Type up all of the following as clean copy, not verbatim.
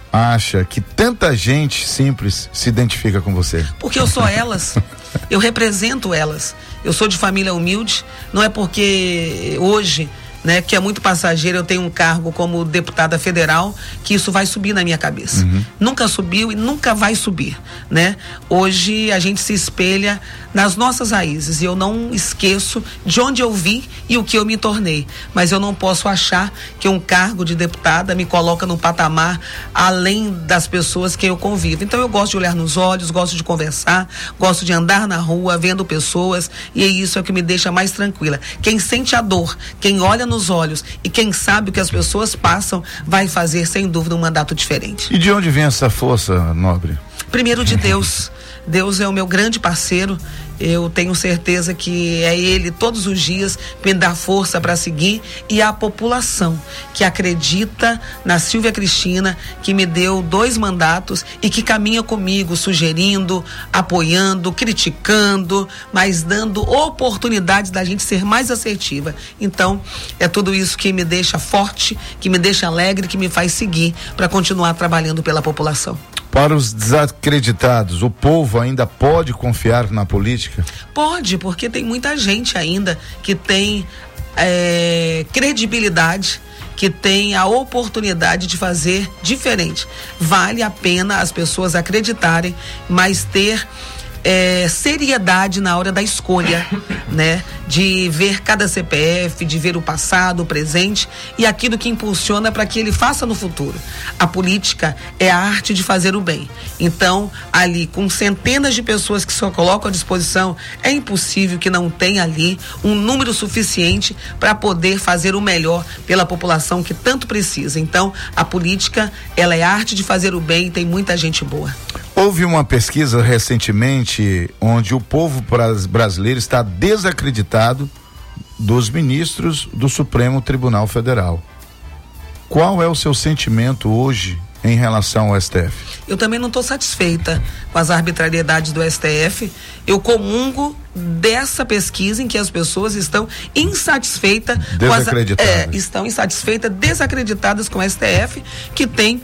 acha que tanta gente simples se identifica com você? Porque eu sou elas, eu represento elas. Eu sou de família humilde, não é porque hoje, né, que é muito passageiro, eu tenho um cargo como deputada federal, que isso vai subir na minha cabeça. Nunca subiu e nunca vai subir, né? Hoje a gente se espelha nas nossas raízes e eu não esqueço de onde eu vim e o que eu me tornei, mas eu não posso achar que um cargo de deputada me coloca num patamar além das pessoas que eu convivo. Então eu gosto de olhar nos olhos, gosto de conversar, gosto de andar na rua vendo pessoas, e isso é o que me deixa mais tranquila. Quem sente a dor, quem olha nos olhos e quem sabe o que as pessoas passam, vai fazer sem dúvida um mandato diferente. E de onde vem essa força, Nobre? Primeiro de Deus. Deus é o meu grande parceiro. Eu tenho certeza que é Ele todos os dias me dá força para seguir, e a população que acredita na Silvia Cristina, que me deu 2 mandatos e que caminha comigo, sugerindo, apoiando, criticando, mas dando oportunidades da gente ser mais assertiva. Então, é tudo isso que me deixa forte, que me deixa alegre, que me faz seguir para continuar trabalhando pela população. Para os desacreditados, o povo ainda pode confiar na política? Pode, porque tem muita gente ainda que tem credibilidade, que tem a oportunidade de fazer diferente. Vale a pena as pessoas acreditarem, mas ter seriedade na hora da escolha, né? De ver cada CPF, de ver o passado, o presente e aquilo que impulsiona para que ele faça no futuro. A política é a arte de fazer o bem. Então, ali, com centenas de pessoas que só colocam à disposição, é impossível que não tenha ali um número suficiente para poder fazer o melhor pela população que tanto precisa. Então, a política, ela é a arte de fazer o bem e tem muita gente boa. Houve uma pesquisa recentemente onde o povo brasileiro está desacreditado dos ministros do Supremo Tribunal Federal. Qual é o seu sentimento hoje em relação ao STF? Eu também não estou satisfeita com as arbitrariedades do STF. Eu comungo dessa pesquisa em que as pessoas estão insatisfeitas, estão insatisfeitas, desacreditadas com o STF, que tem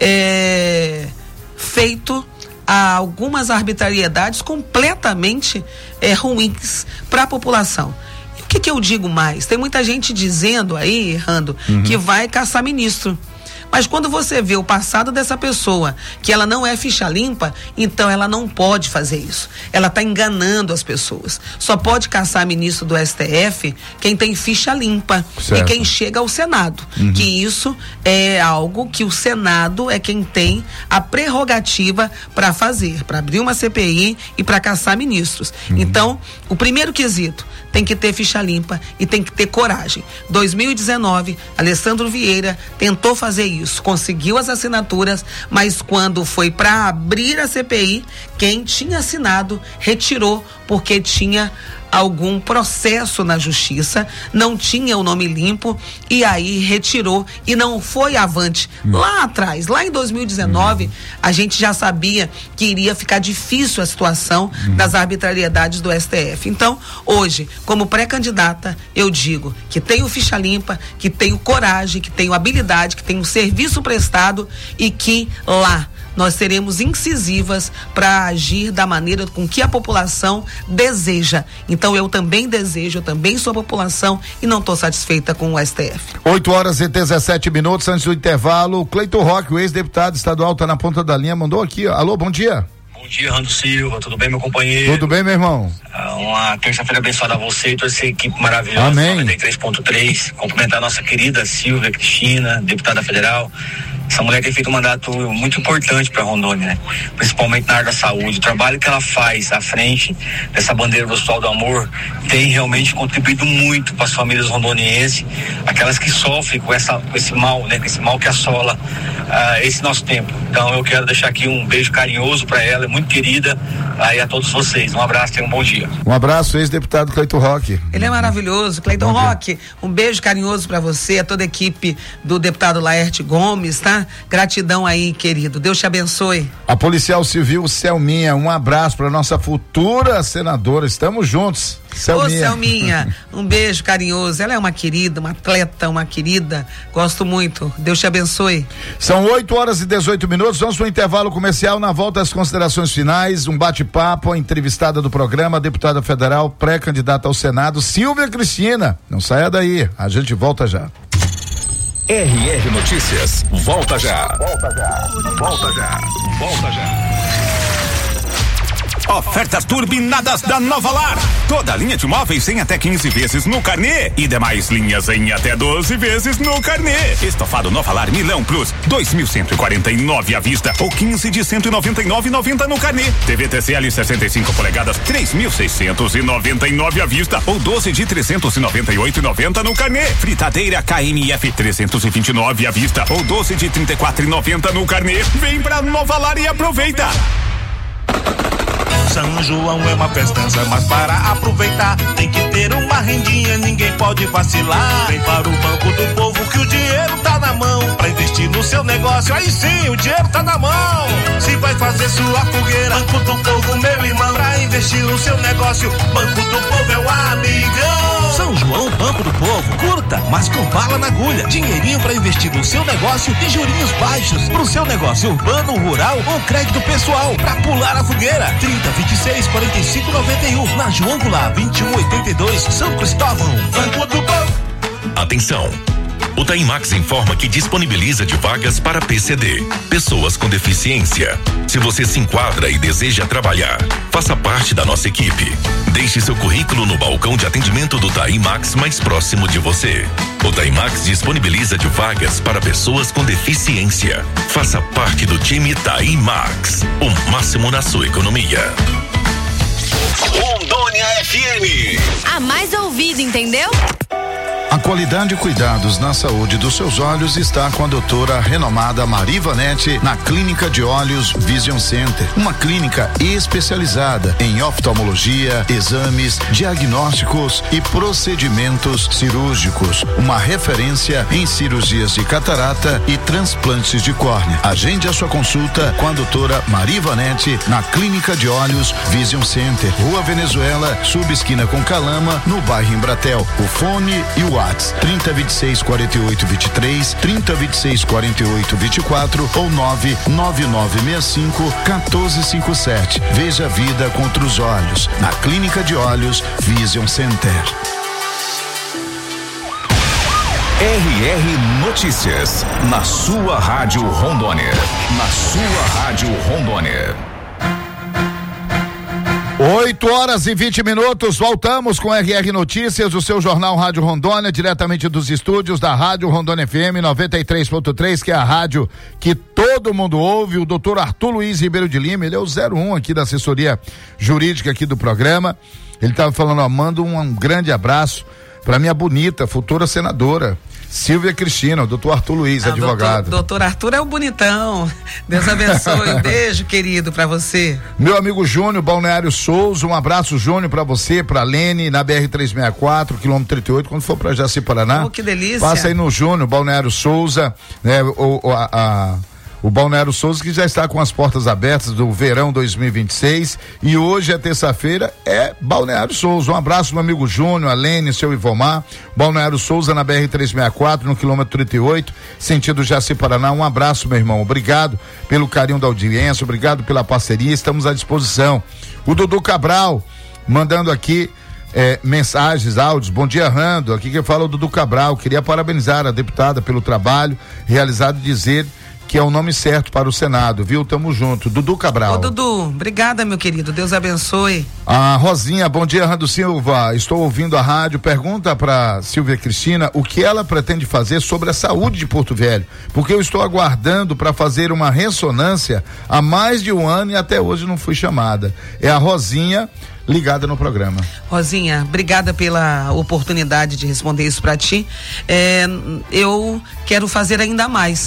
feito algumas arbitrariedades completamente ruins para a população. E o que eu digo mais? Tem muita gente dizendo aí, errando, que vai caçar ministro. Mas quando você vê o passado dessa pessoa, que ela não é ficha limpa, então ela não pode fazer isso. Ela está enganando as pessoas. Só pode caçar ministro do STF quem tem ficha limpa. Certo. E quem chega ao Senado. Que isso é algo que o Senado é quem tem a prerrogativa para fazer, para abrir uma CPI e para caçar ministros. Então, o primeiro quesito, tem que ter ficha limpa e tem que ter coragem. 2019, Alessandro Vieira tentou fazer isso, conseguiu as assinaturas, mas quando foi para abrir a CPI, quem tinha assinado retirou porque tinha algum processo na justiça, não tinha o nome limpo e aí retirou e não foi avante. Lá atrás, lá em 2019, a gente já sabia que iria ficar difícil a situação das arbitrariedades do STF. Então, hoje, como pré-candidata, eu digo que tenho ficha limpa, que tenho coragem, que tenho habilidade, que tenho serviço prestado e que lá nós seremos incisivas para agir da maneira com que a população deseja. Então eu também desejo, eu também sou a população e não estou satisfeita com o STF. 8h17 antes do intervalo. O Cleiton Roque, o ex-deputado estadual, está na ponta da linha, mandou aqui, ó. Alô, bom dia. Bom dia, Rando Silva, tudo bem, meu companheiro? Tudo bem, meu irmão? Uma terça-feira abençoada a você e toda essa equipe maravilhosa. Amém. 93.3, cumprimentar a nossa querida Silvia Cristina, deputada federal. Essa mulher tem feito um mandato muito importante para Rondônia, né? Principalmente na área da saúde. O trabalho que ela faz à frente dessa bandeira do Hospital do Amor tem realmente contribuído muito para as famílias rondonienses, aquelas que sofrem com esse mal, né? Com esse mal que assola esse nosso tempo. Então eu quero deixar aqui um beijo carinhoso para ela, muito querida, e a todos vocês. Um abraço, tenham um bom dia. Um abraço, ex-deputado Cleiton Roque. Ele é maravilhoso, Cleiton Roque. Um beijo carinhoso para você, a toda a equipe do deputado Laerte Gomes, tá? tá? Gratidão aí, querido. Deus te abençoe. A policial civil Selminha, um abraço para nossa futura senadora. Estamos juntos. Selminha. Ô, Selminha, um beijo carinhoso. Ela é uma querida, uma atleta, uma querida. Gosto muito. Deus te abençoe. São 8h18. Vamos para o intervalo comercial. Na volta, as considerações finais, um bate-papo, a entrevistada do programa, a deputada federal, pré-candidata ao Senado, Silvia Cristina. Não saia daí. A gente volta já. RR Notícias. Volta já. Volta já. Volta já. Volta já. Ofertas turbinadas da Nova Lar. Toda linha de móveis em até 15 vezes no carnê e demais linhas em até 12 vezes no carnê. Estofado Nova Lar Milão Plus, 2.149 à vista ou 15 de 199,90 no carnê. TV TCL 65 polegadas, 3.699 à vista ou 12 de 398,90 no carnê. Fritadeira KMF 329 à vista ou 12 de 34,90 no carnê. Vem pra Nova Lar e aproveita. São João é uma festança, mas para aproveitar tem que ter uma rendinha, ninguém pode vacilar. Vem para o Banco do Povo que o dinheiro tá na mão, para investir no seu negócio, aí sim o dinheiro tá na mão. Se vai fazer sua fogueira, Banco do Povo, meu irmão, para investir no seu negócio, Banco do Povo é o amigão. São João, Banco do Povo, curta, mas com bala na agulha, dinheirinho para investir no seu negócio e jurinhos baixos, pro seu negócio urbano, rural ou crédito pessoal, para pular a fogueira. 3026-4591, na João Goulart 2182, São Cristóvão. Banco do Povo. Atenção! O Taimax informa que disponibiliza de vagas para PCD, pessoas com deficiência. Se você se enquadra e deseja trabalhar, faça parte da nossa equipe. Deixe seu currículo no balcão de atendimento do Taimax mais próximo de você. O Taimax disponibiliza de vagas para pessoas com deficiência. Faça parte do time Taimax, o máximo na sua economia. Rondônia FM. A mais ouvida, entendeu? A qualidade e cuidados na saúde dos seus olhos está com a doutora renomada Marivanete na Clínica de Olhos Vision Center. Uma clínica especializada em oftalmologia, exames, diagnósticos e procedimentos cirúrgicos. Uma referência em cirurgias de catarata e transplantes de córnea. Agende a sua consulta com a doutora Marivanete na Clínica de Olhos Vision Center. Rua Venezuela, subesquina com Calama, no bairro Embratel. O fone e o WhatsApp 3026-4823, 3026-4824 ou 99965-1457. Veja a vida contra os olhos na Clínica de Olhos Vision Center. RR Notícias, na sua Rádio Rondônia. Na sua Rádio Rondônia. 8h20, voltamos com RR Notícias, o seu jornal Rádio Rondônia, diretamente dos estúdios da Rádio Rondônia FM 93.3, que é a rádio que todo mundo ouve. O doutor Arthur Luiz Ribeiro de Lima, ele é o 01 aqui da assessoria jurídica aqui do programa. Ele estava falando, ó, manda um grande abraço para minha bonita futura senadora Silvia Cristina, o doutor Arthur Luiz, advogado. Doutor Arthur é o bonitão. Deus abençoe. Um beijo, querido, pra você. Meu amigo Júnior, Balneário Souza, um abraço, Júnior, pra você, pra Lene, na BR-364, quilômetro 38, quando for pra Jaci, Paraná. Oh, que delícia. Passa aí no Júnior, Balneário Souza, né, o Balneário Souza, que já está com as portas abertas do verão 2026, e hoje é terça-feira, é Balneário Souza. Um abraço, meu amigo Júnior, Alene, seu Ivomar. Balneário Souza na BR-364, no quilômetro 38, sentido Jaci, Paraná. Um abraço, meu irmão. Obrigado pelo carinho da audiência, obrigado pela parceria, estamos à disposição. O Dudu Cabral, mandando aqui mensagens, áudios. Bom dia, Rando. Aqui quem fala é o Dudu Cabral. Queria parabenizar a deputada pelo trabalho realizado e dizer que é o nome certo para o Senado, viu? Tamo junto. Dudu Cabral. Ô, Dudu, obrigada, meu querido. Deus abençoe. A Rosinha, bom dia, Rando Silva. Estou ouvindo a rádio. Pergunta para Silvia Cristina o que ela pretende fazer sobre a saúde de Porto Velho, porque eu estou aguardando para fazer uma ressonância há mais de um ano e até hoje não fui chamada. É a Rosinha ligada no programa. Rosinha, obrigada pela oportunidade de responder isso para ti. Eu quero fazer ainda mais.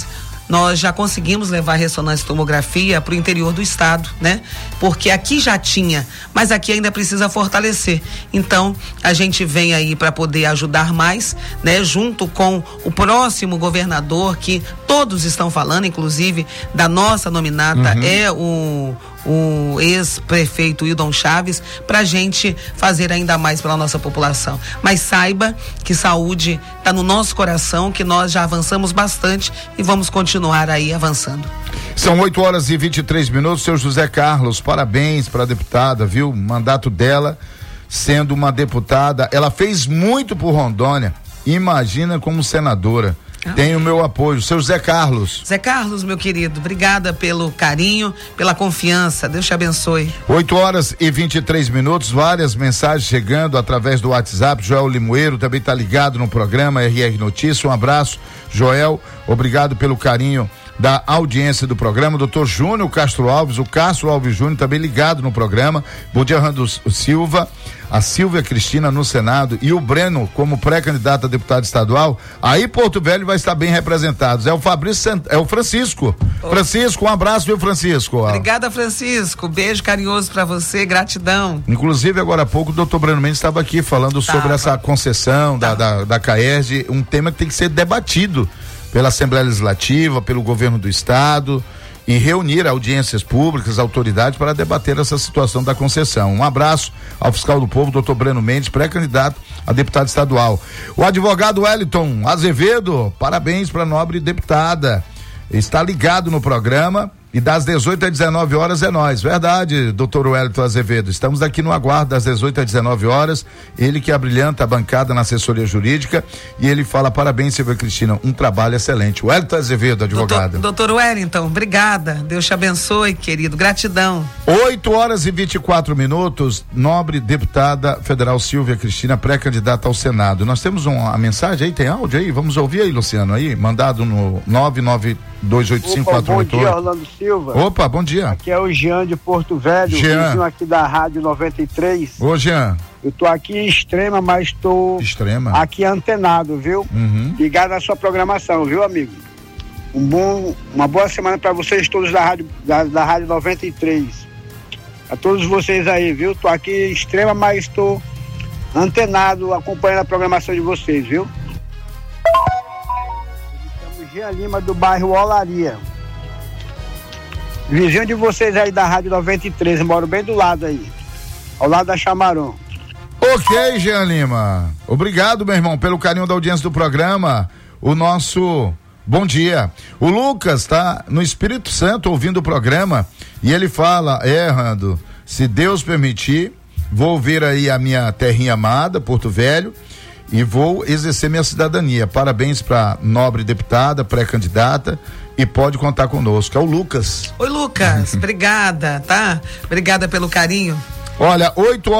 nós já conseguimos levar ressonância e tomografia para o interior do estado, né? Porque aqui já tinha, mas aqui ainda precisa fortalecer. Então, a gente vem aí para poder ajudar mais, né? Junto com o próximo governador, que todos estão falando, inclusive da nossa nominata, é o ex-prefeito Hildon Chaves, pra gente fazer ainda mais pela nossa população. Mas saiba que saúde está no nosso coração, que nós já avançamos bastante e vamos continuar aí avançando. São 8h23, seu José Carlos, parabéns para a deputada, viu? O mandato dela, sendo uma deputada, ela fez muito por Rondônia, imagina como senadora. Tem o meu apoio, seu Zé Carlos. Zé Carlos, meu querido, obrigada pelo carinho, pela confiança, Deus te abençoe. 8h23, várias mensagens chegando através do WhatsApp. Joel Limoeiro também está ligado no programa RR Notícia, um abraço, Joel, obrigado pelo carinho da audiência do programa. Doutor Júnior Castro Alves, o Castro Alves Júnior também ligado no programa. Bom dia, Rando Silva, a Silvia Cristina no Senado e o Breno como pré-candidato a deputado estadual. Aí Porto Velho vai estar bem representado. É o Francisco. Francisco, um abraço, viu, Francisco? Obrigada, Francisco. Beijo carinhoso pra você, gratidão. Inclusive, agora há pouco, o doutor Breno Mendes estava aqui falando sobre essa concessão da CAERJ, um tema que tem que ser debatido pela Assembleia Legislativa, pelo governo do estado, e reunir audiências públicas, autoridades para debater essa situação da concessão. Um abraço ao fiscal do povo, doutor Breno Mendes, pré-candidato a deputado estadual. O advogado Wellington Azevedo, parabéns para a nobre deputada, está ligado no programa. E das 18 às 19 horas é nós. Verdade, doutor Wellington Azevedo. Estamos aqui no aguardo das 18 às 19 horas. Ele que abrilhanta a bancada na assessoria jurídica. E ele fala: parabéns, Silvia Cristina. Um trabalho excelente. Wellington Azevedo, advogado. Doutor Wellington, obrigada. Deus te abençoe, querido. Gratidão. 8h24. Nobre deputada federal Silvia Cristina, pré-candidata ao Senado. Nós temos uma mensagem aí, tem áudio aí? Vamos ouvir aí, Luciano, aí? Mandado no 99285-488. Bom dia, Orlando Silva. Opa, bom dia. Aqui é o Jean de Porto Velho, vizinho aqui da Rádio 93. Ô, Jean. Eu tô aqui em Extrema, mas tô aqui antenado, viu? Ligado na sua programação, viu, amigo? Uma boa semana para vocês todos da Rádio 93. A todos vocês aí, viu? Tô aqui em Extrema, mas tô antenado, acompanhando a programação de vocês, viu? Estamos Jean Lima, do bairro Olaria. Vizinho de vocês aí da Rádio 93, moro bem do lado aí, ao lado da Chamaron. Ok, Jean Lima. Obrigado, meu irmão, pelo carinho da audiência do programa. O nosso bom dia. O Lucas tá no Espírito Santo ouvindo o programa e ele fala: Rando, se Deus permitir, vou vir aí a minha terrinha amada, Porto Velho, e vou exercer minha cidadania. Parabéns pra nobre deputada, pré-candidata, e pode contar conosco. É o Lucas. Oi, Lucas, obrigada, tá? Obrigada pelo carinho. Olha,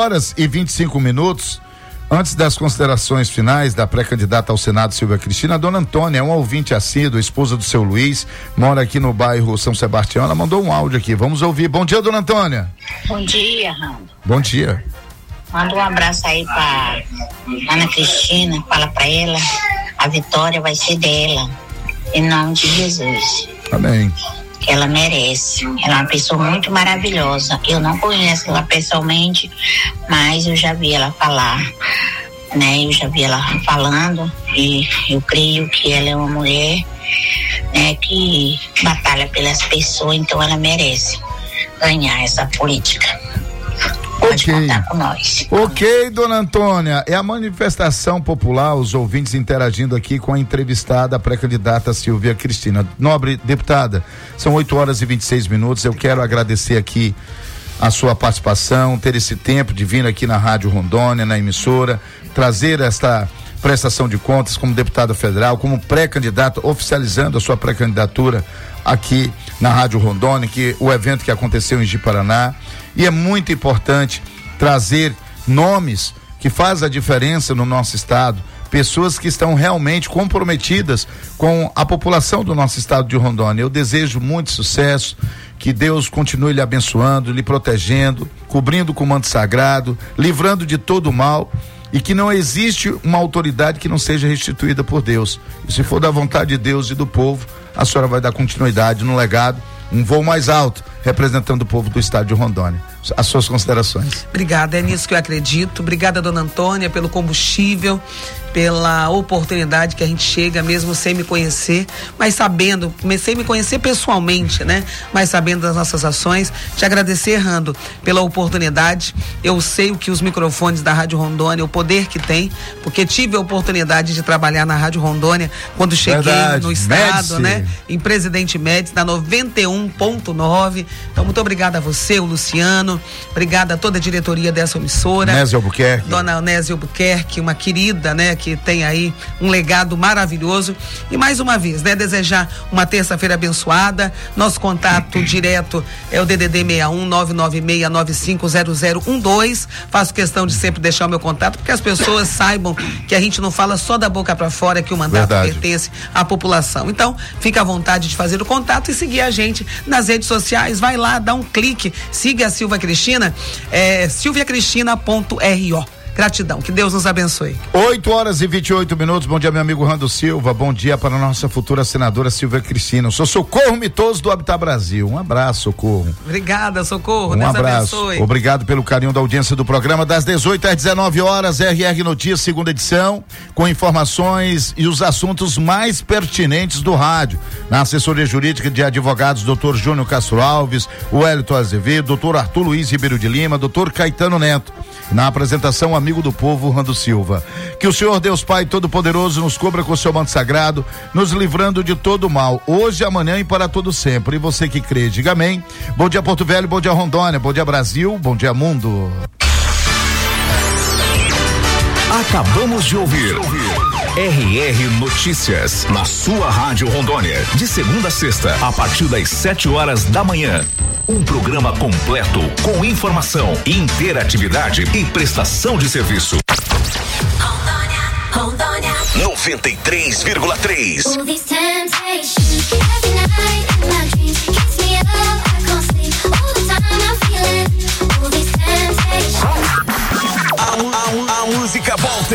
8h25. Antes das considerações finais da pré-candidata ao Senado, Silvia Cristina, a dona Antônia é uma ouvinte assídua, esposa do seu Luiz, mora aqui no bairro São Sebastião. Ela mandou um áudio aqui, vamos ouvir. Bom dia, dona Antônia. Bom dia, Rando. Bom dia. Manda um abraço aí pra Ana Cristina, fala pra ela, a vitória vai ser dela, em nome de Jesus. Amém. Que ela merece. Ela é uma pessoa muito maravilhosa. Eu não conheço ela pessoalmente, mas eu já vi ela falar, né? Eu já vi ela falando e eu creio que ela é uma mulher, né, que batalha pelas pessoas, então ela merece ganhar essa política. Pode contar com nós. Ok, dona Antônia, é a manifestação popular, os ouvintes interagindo aqui com a entrevistada, a pré-candidata Silvia Cristina. Nobre deputada, são 8h26. Eu quero agradecer aqui a sua participação, ter esse tempo de vir aqui na Rádio Rondônia, na emissora, trazer esta prestação de contas como deputada federal, como pré-candidata, oficializando a sua pré-candidatura aqui na Rádio Rondônia, que o evento que aconteceu em Ji-Paraná. E é muito importante trazer nomes que fazem a diferença no nosso estado, pessoas que estão realmente comprometidas com a população do nosso estado de Rondônia. Eu desejo muito sucesso, que Deus continue lhe abençoando, lhe protegendo, cobrindo com o manto sagrado, livrando de todo o mal, e que não existe uma autoridade que não seja restituída por Deus. E se for da vontade de Deus e do povo, a senhora vai dar continuidade no legado, um voo mais alto, representando o povo do estado de Rondônia. As suas considerações. Obrigada, é nisso que eu acredito. Obrigada, dona Antônia, pelo combustível, pela oportunidade que a gente chega, mesmo sem me conhecer, mas sabendo, sem me conhecer pessoalmente, né? Mas sabendo das nossas ações. Te agradecer, Rando, pela oportunidade. Eu sei o que os microfones da Rádio Rondônia, o poder que tem, porque tive a oportunidade de trabalhar na Rádio Rondônia quando cheguei no estado, Médici, né? Em Presidente Médici, na 91.9. Então, muito obrigada a você, o Luciano. Obrigada a toda a diretoria dessa emissora. Nézia Albuquerque. Dona Nézia Albuquerque, uma querida, né? Que tem aí um legado maravilhoso. E mais uma vez, né? Desejar uma terça-feira abençoada. Nosso contato direto é o DDD 61 996950012. Faço questão de sempre deixar o meu contato, porque as pessoas saibam que a gente não fala só da boca para fora, que o mandato pertence à população. Então, fica à vontade de fazer o contato e seguir a gente nas redes sociais. Vai lá, dá um clique, siga a Silva Cristina, silviacristina.ro. Gratidão, que Deus nos abençoe. 8h28. Bom dia, meu amigo Rando Silva. Bom dia para a nossa futura senadora Silvia Cristina. Eu sou Socorro Mitoso do Habitat Brasil. Um abraço, Socorro. Obrigada, Socorro. Deus abraço. Abençoe. Obrigado pelo carinho da audiência do programa. Das 18 às 19 horas, RR Notícias, segunda edição, com informações e os assuntos mais pertinentes do rádio. Na assessoria jurídica de advogados, Dr. Júnior Castro Alves, o Hélito Azevedo, Dr. Arthur Luiz Ribeiro de Lima, Dr. Caetano Neto. Na apresentação, amigo do povo, Rando Silva. Que o Senhor Deus Pai Todo-Poderoso nos cubra com o seu manto sagrado, nos livrando de todo mal, hoje, amanhã e para todo sempre. E você que crê, diga amém. Bom dia, Porto Velho, bom dia, Rondônia, bom dia, Brasil, bom dia, mundo. Acabamos de ouvir RR Notícias, na sua Rádio Rondônia, de segunda a sexta, a partir das 7 horas da manhã. Um programa completo com informação, interatividade e prestação de serviço. Rondônia 93,3. A música volta.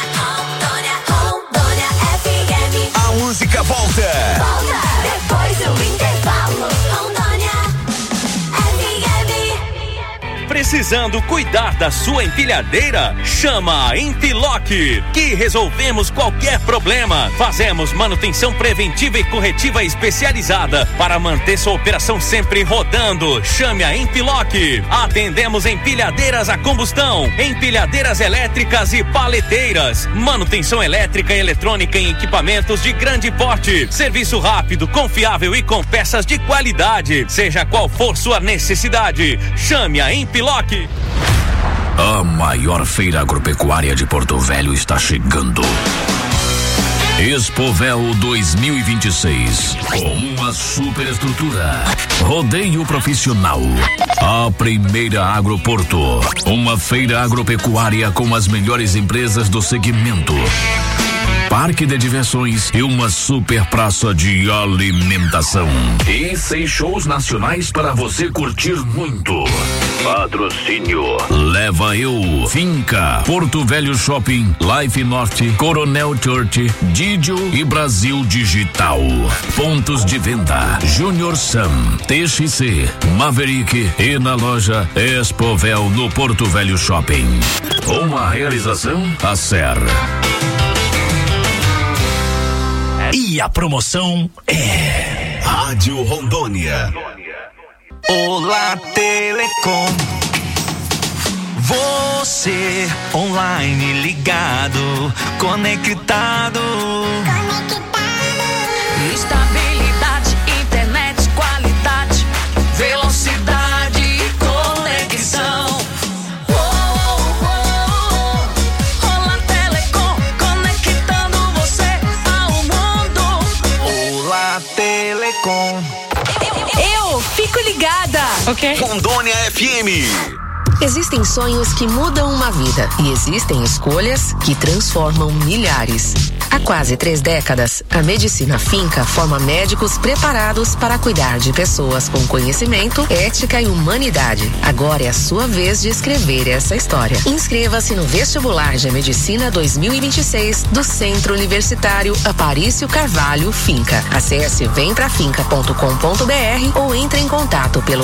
A música volta. Depois do intervalo. Precisando cuidar da sua empilhadeira? Chama a Empiloc, que resolvemos qualquer problema. Fazemos manutenção preventiva e corretiva especializada para manter sua operação sempre rodando. Chame a Empiloc. Atendemos empilhadeiras a combustão, empilhadeiras elétricas e paleteiras, manutenção elétrica e eletrônica em equipamentos de grande porte. Serviço rápido, confiável e com peças de qualidade. Seja qual for sua necessidade, chame a Empiloc. A maior feira agropecuária de Porto Velho está chegando. Expovel 2026, com uma superestrutura, rodeio profissional, a primeira Agroporto, uma feira agropecuária com as melhores empresas do segmento, parque de diversões e uma super praça de alimentação. E 6 shows nacionais para você curtir muito. Patrocínio Leva Eu, Finca, Porto Velho Shopping, Life Norte, Coronel Church, Didio e Brasil Digital. Pontos de venda: Junior Sam, TXC, Maverick e na loja Expovel no Porto Velho Shopping. Uma realização Acer. E a promoção é Rádio Rondônia. Olá Telecom. Você online ligado, conectado. Estabilidade, internet, qualidade, velocidade e conexão. Olá Telecom, conectando você ao mundo. Olá Telecom. Eu fico ligada. Ok. Rondônia FM. Existem sonhos que mudam uma vida e existem escolhas que transformam milhares. Há quase 3 décadas, a Medicina Finca forma médicos preparados para cuidar de pessoas com conhecimento, ética e humanidade. Agora é a sua vez de escrever essa história. Inscreva-se no vestibular de Medicina 2026 do Centro Universitário Aparício Carvalho Finca. Acesse vemprafinca.com.br ou entre em contato pelo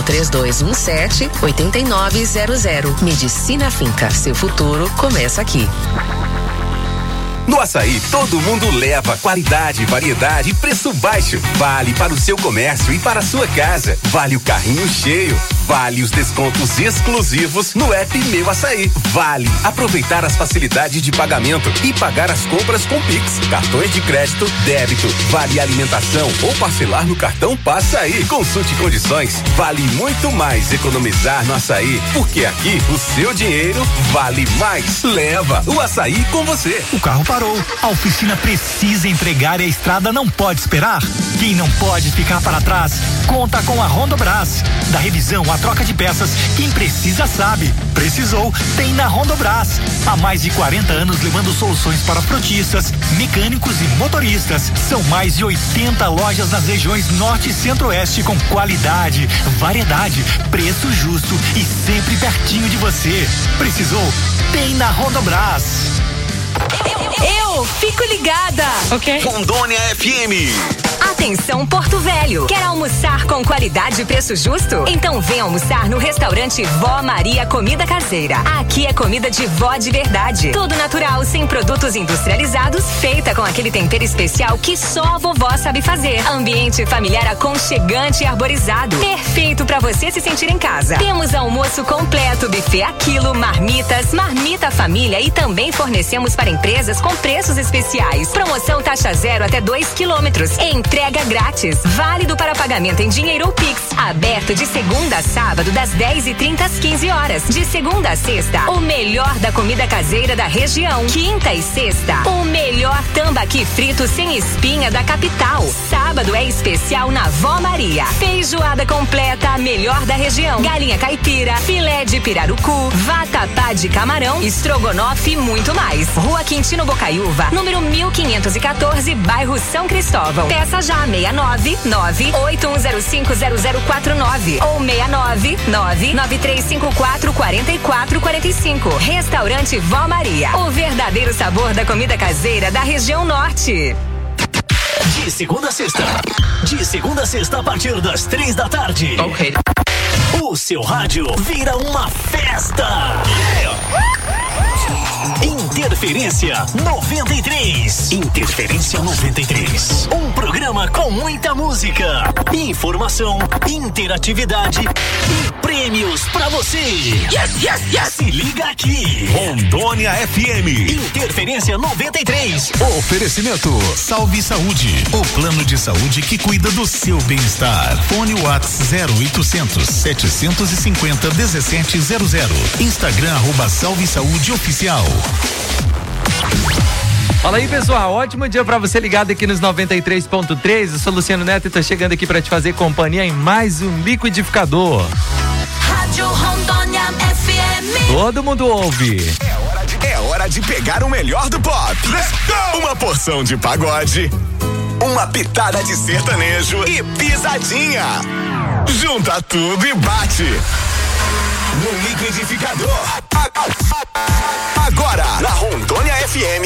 3217-8900. Medicina Finca, seu futuro começa aqui. No Açaí, todo mundo leva qualidade, variedade e preço baixo. Vale para o seu comércio e para a sua casa. Vale o carrinho cheio. Vale os descontos exclusivos no app Meu Açaí. Vale aproveitar as facilidades de pagamento e pagar as compras com Pix, cartões de crédito, débito. Vale alimentação ou parcelar no cartão Passaí. Consulte condições. Vale muito mais economizar no Açaí, porque aqui o seu dinheiro vale mais. Leva o Açaí com você. O carro parou. A oficina precisa entregar e a estrada não pode esperar. Quem não pode ficar para trás, conta com a Rondobras. Da revisão à troca de peças, quem precisa sabe. Precisou, tem na Rondobras. Há mais de 40 anos levando soluções para frotistas, mecânicos e motoristas. São mais de 80 lojas nas regiões Norte e Centro-Oeste com qualidade, variedade, preço justo e sempre pertinho de você. Precisou, tem na Rondobras. Eu fico ligada. Ok. Rondônia FM. Atenção Porto Velho. Quer almoçar com qualidade e preço justo? Então vem almoçar no restaurante Vó Maria Comida Caseira. Aqui é comida de vó de verdade. Tudo natural, sem produtos industrializados, feita com aquele tempero especial que só a vovó sabe fazer. Ambiente familiar aconchegante e arborizado. Perfeito pra você se sentir em casa. Temos almoço completo, buffet a quilo, marmitas, marmita família e também fornecemos para empresas com preços especiais. Promoção taxa zero até 2 quilômetros. Entrega grátis. Válido para pagamento em dinheiro ou Pix. Aberto de segunda a sábado, das 10h30 às 15 horas. De segunda a sexta, o melhor da comida caseira da região. Quinta e sexta, o melhor tambaqui frito sem espinha da capital. Sábado é especial na Vó Maria. Feijoada completa, a melhor da região. Galinha caipira, filé de pirarucu, vatapá de camarão, estrogonofe e muito mais. Rua Quintino Bocaiúva, número 1514, bairro São Cristóvão. Peça já 699-8105-0049 ou 699-9354-4445. Restaurante Vó Maria, o verdadeiro sabor da comida caseira da região norte. De segunda a sexta. De segunda a sexta a partir das 3 da tarde. Ok. O seu rádio vira uma festa. Interferência 93. Interferência 93. Um programa com muita música, informação, interatividade e prêmios pra você. Yes, yes, yes. Se liga aqui. Rondônia FM. Interferência 93. Oferecimento Salve Saúde, o plano de saúde que cuida do seu bem-estar. Fone WhatsApp 0800 750 1700. Instagram @Salve Saúde Oficial. Fala aí, pessoal, ótimo dia pra você ligado aqui nos 93.3. Eu sou Luciano Neto e tô chegando aqui pra te fazer companhia em mais um liquidificador. Rádio Rondônia FM. Todo mundo ouve. É hora de pegar o melhor do pop. Let's go! Uma porção de pagode, uma pitada de sertanejo e pisadinha. Junta tudo e bate no liquidificador. Agora, na Rondônia FM,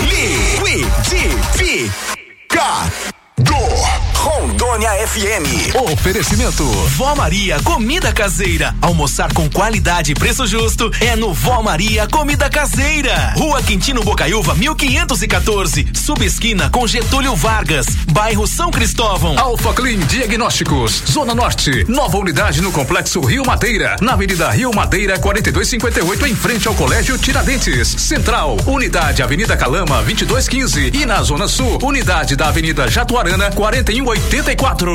liquidificador. Rondônia FM. Oferecimento Vó Maria Comida Caseira. Almoçar com qualidade e preço justo é no Vó Maria Comida Caseira. Rua Quintino Bocaiúva 1514, subesquina com Getúlio Vargas, bairro São Cristóvão. Alfa Clean Diagnósticos, Zona Norte, nova unidade no Complexo Rio Madeira, na Avenida Rio Madeira 4258, em frente ao Colégio Tiradentes. Central, unidade Avenida Calama 2215 e na Zona Sul, unidade da Avenida Jatuarana 4184.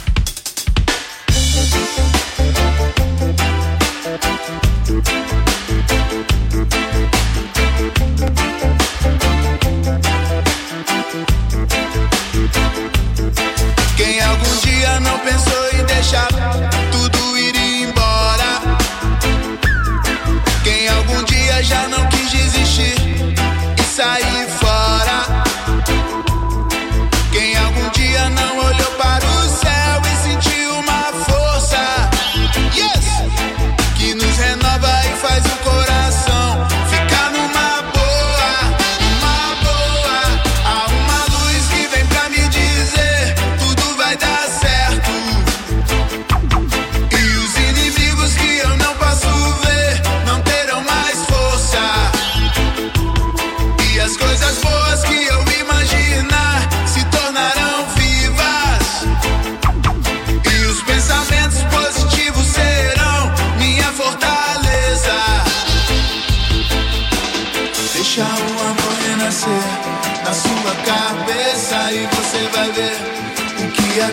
Quem algum dia não pensou em deixar tudo ir embora,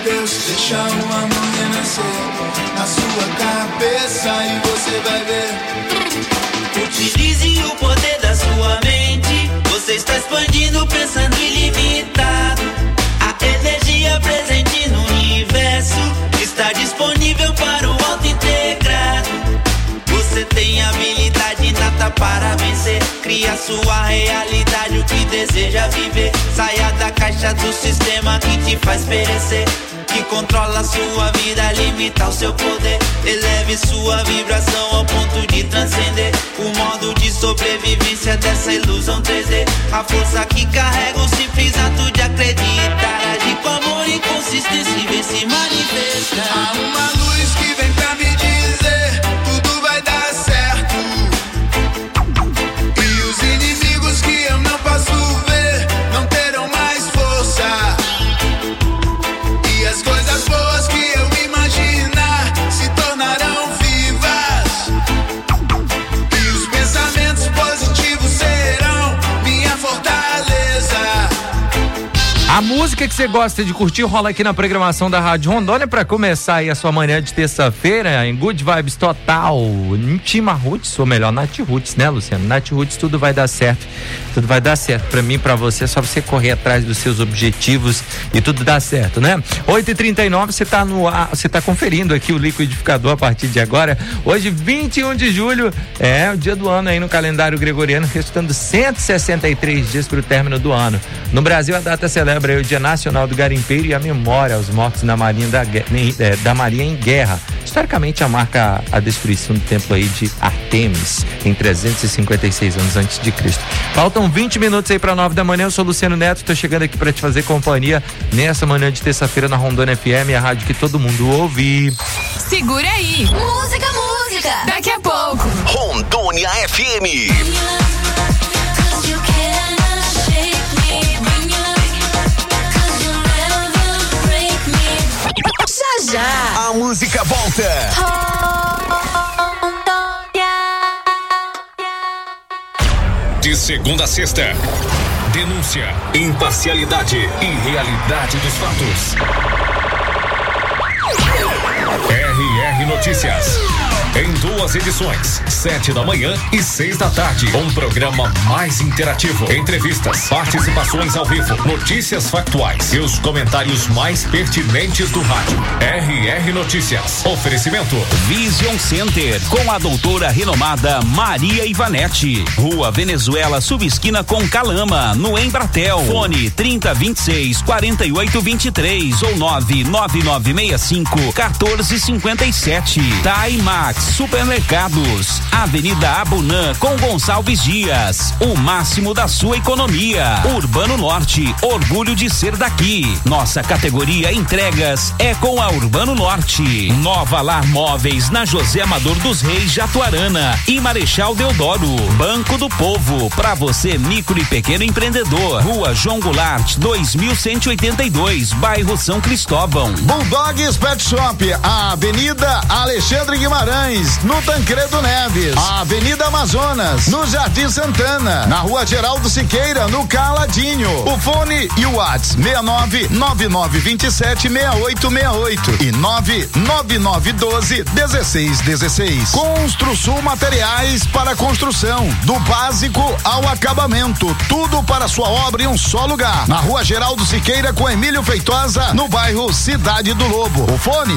Deus, deixa o amor renascer na sua cabeça e você vai ver. Utilize o poder da sua mente. Você está expandindo, pensando ilimitado. A energia presente no universo está disponível para o auto-integrado. Você tem habilidade inata para vencer. Cria sua realidade, o que deseja viver. Saia da caixa do sistema que te faz perecer, que controla a sua vida, limita o seu poder. Eleve sua vibração ao ponto de transcender o modo de sobrevivência dessa ilusão 3D. A força que carrega o simples ato de acreditar. Agir com amor e consistência e vem se manifestar. Há uma luz que vem pra me dizer: tudo vai dar certo. E os inimigos que eu não posso ver não terão mais força. E as coisas boas que eu imaginar se tornarão vivas. E os pensamentos positivos serão minha fortaleza. A música que você gosta de curtir rola aqui na programação da Rádio Rondônia para começar aí a sua manhã de terça-feira em Good Vibes total. Intima Roots, ou melhor, Nath Roots, né, Luciano? Nath Roots, tudo vai dar certo. Tudo vai dar certo pra mim, pra você, é só você correr atrás dos seus objetivos e tudo dá certo, né? 8h39, você tá no ar, você tá conferindo aqui o liquidificador a partir de agora. Hoje, 21 de julho, é o dia do ano aí no calendário gregoriano, restando 163 dias pro término do ano. No Brasil, a data celebra aí o Dia Nacional do Garimpeiro e a memória aos mortos da Marinha em guerra. Historicamente, marca a destruição do templo aí de Artemis em 356 anos antes de Cristo. Faltam 20 minutos aí para 9 da manhã. Eu sou Luciano Neto, tô chegando aqui para te fazer companhia nessa manhã de terça-feira na Rondônia FM, a rádio que todo mundo ouve. Segura aí. Música, música. Daqui a pouco. Rondônia FM. Já já. A música volta. De segunda a sexta. Denúncia, imparcialidade e realidade dos fatos. RR Notícias. Em 2 edições, 7 da manhã e 6 da tarde. Um programa mais interativo. Entrevistas, participações ao vivo, notícias factuais e os comentários mais pertinentes do rádio. RR Notícias. Oferecimento Vision Center, com a doutora renomada Maria Ivanete. Rua Venezuela, subesquina com Calama, no Embratel. Fone 3026-4823 ou 99965-1457. Timax Supermercados, Avenida Abunã com Gonçalves Dias, o máximo da sua economia. Urbano Norte, orgulho de ser daqui. Nossa categoria entregas é com a Urbano Norte. Nova Lar Móveis na José Amador dos Reis, Jatuarana e Marechal Deodoro. Banco do Povo, pra você micro e pequeno empreendedor. Rua João Goulart, 2182, bairro São Cristóvão. Bulldogs Pet Shop, a Avenida Alexandre Guimarães, no Tancredo Neves, a Avenida Amazonas, no Jardim Santana, na Rua Geraldo Siqueira, no Caladinho. O fone e o WhatsApp 6999276868 e 999121616. Construção Materiais para construção, do básico ao acabamento, tudo para sua obra em um só lugar. Na Rua Geraldo Siqueira com Emílio Feitosa, no bairro Cidade do Lobo. O fone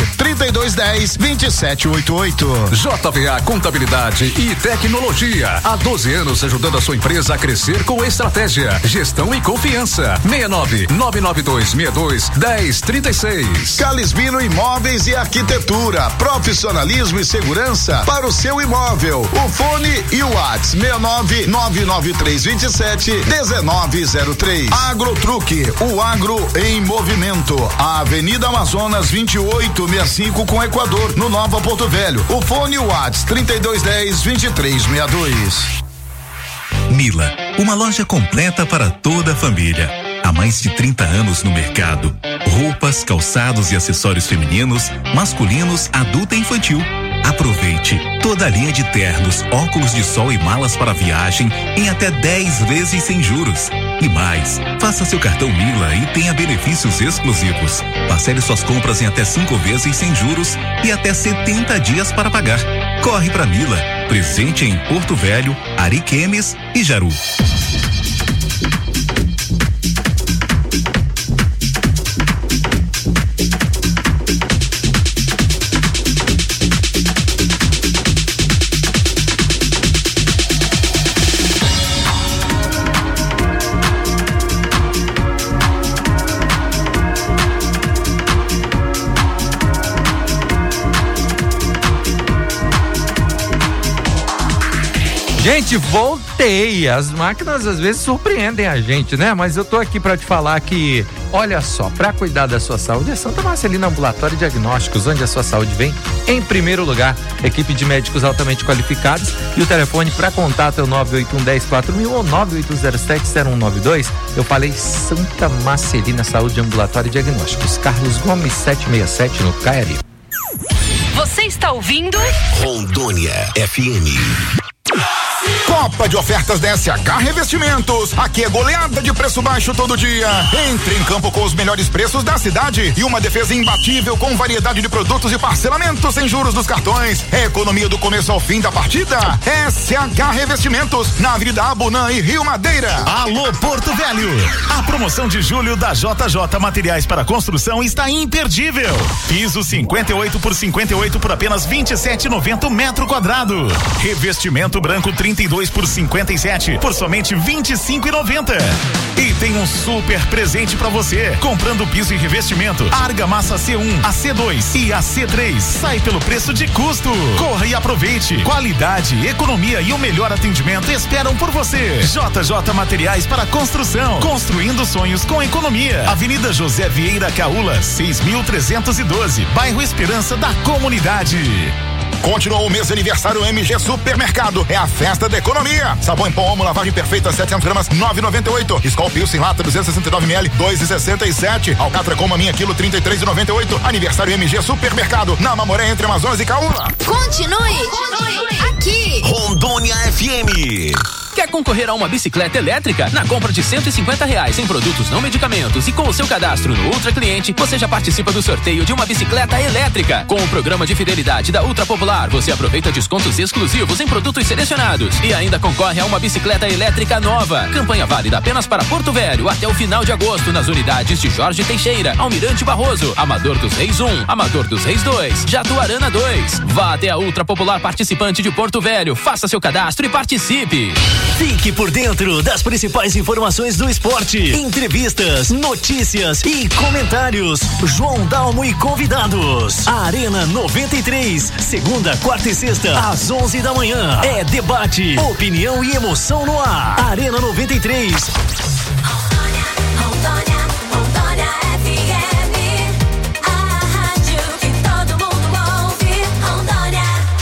3210-2788. JVA Contabilidade e Tecnologia. Há 12 anos ajudando a sua empresa a crescer com estratégia, gestão e confiança. 69-99262-1036. Calisbino Imóveis e Arquitetura. Profissionalismo e segurança para o seu imóvel. O fone e o WhatsApp 69-99327-1903. Agrotruque, o agro em movimento. A Avenida Amazonas 2865 com Equador, no Nova Porto Velho. O fone WhatsApp 3210-2362. Mila, uma loja completa para toda a família. Há mais de 30 anos no mercado. Roupas, calçados e acessórios femininos, masculinos, adulta e infantil. Aproveite toda a linha de ternos, óculos de sol e malas para viagem em até 10 vezes sem juros. E mais, faça seu cartão Mila e tenha benefícios exclusivos. Parcele suas compras em até 5 vezes sem juros e até 70 dias para pagar. Corre pra Mila, presente em Porto Velho, Ariquemes e Jaru. Gente, voltei. As máquinas às vezes surpreendem a gente, né? Mas eu tô aqui pra te falar que, olha só, pra cuidar da sua saúde é Santa Marcelina Ambulatório e Diagnósticos, onde a sua saúde vem em primeiro lugar. Equipe de médicos altamente qualificados e o telefone pra contato é o 981104000 ou 98070192. Eu falei Santa Marcelina Saúde Ambulatório e Diagnósticos. Carlos Gomes 767 no Caeri. Você está ouvindo Rondônia FM. Copa de ofertas da SH Revestimentos. Aqui é goleada de preço baixo todo dia. Entre em campo com os melhores preços da cidade e uma defesa imbatível com variedade de produtos e parcelamento sem juros dos cartões. É economia do começo ao fim da partida. SH Revestimentos, na Avenida Abunã e Rio Madeira. Alô Porto Velho. A promoção de julho da JJ Materiais para Construção está imperdível. Piso 58 por 58 por apenas R$27,90 metro quadrado. Revestimento branco 32 por 57 por somente R$25,90. E tem um super presente pra você. Comprando piso e revestimento, a argamassa C1, a C2 e a C3 sai pelo preço de custo. Corra e aproveite. Qualidade, economia e o melhor atendimento esperam por você. JJ Materiais para Construção, construindo sonhos com economia. Avenida José Vieira Caula, 6.312, bairro Esperança da Comunidade. Continuou o mês de aniversário MG Supermercado. É a festa da economia. Sabão em pó Omo, lavagem perfeita, 700 gramas, 9,98. Skol Pilsen lata, 269 ml, 2,67. Alcatra com maminha, quilo, 33,98. Aniversário MG Supermercado, na Mamoré, entre Amazonas e Caúna. Continue aqui. Rondônia FM. Quer concorrer a uma bicicleta elétrica? Na compra de R$150 em produtos não medicamentos e com o seu cadastro no Ultra Cliente, você já participa do sorteio de uma bicicleta elétrica. Com o programa de fidelidade da Ultra Popular, você aproveita descontos exclusivos em produtos selecionados e ainda concorre a uma bicicleta elétrica nova. Campanha válida apenas para Porto Velho até o final de agosto nas unidades de Jorge Teixeira, Almirante Barroso, Amador dos Reis 1, Amador dos Reis 2, Jatuarana 2. Vá até a Ultra Popular participante de Porto Velho, faça seu cadastro e participe. Fique por dentro das principais informações do esporte, entrevistas, notícias e comentários. João Dalmo e convidados. Arena 93, segunda, quarta e sexta, às 11 da manhã. É debate, opinião e emoção no ar. Arena 93. Rondônia FM, a rádio que todo mundo ouve. Rondônia